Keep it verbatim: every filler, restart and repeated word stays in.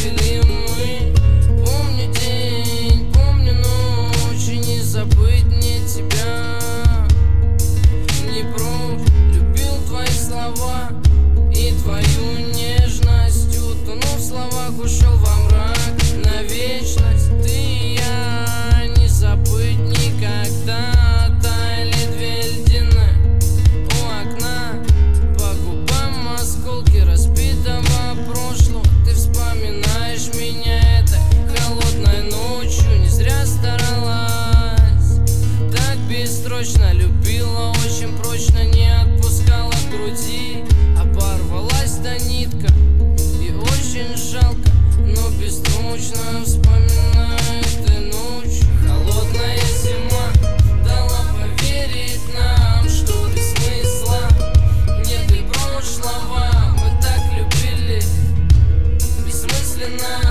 провели мы. Помню день, помню ночь, и не забыть мне тебя. Не прочь, любил твои слова и твою нежность. Утонул в словах, ушел во мрак на вечность. Ты и я не забыть никогда. Таяли две льдины у окна, по губам осколки разбитого прошлого. Ты вспоминаешь меня этой холодной ночью. Не зря старалась, так бессрочно любила, очень прочно не отпускала к груди. Оборвалась та нитка, и очень жалко, но бесстрочно вспоминаю этой ночью. Холодная зима дала поверить нам, что без смысла нет и прошлого. Мы так любили бессмысленно.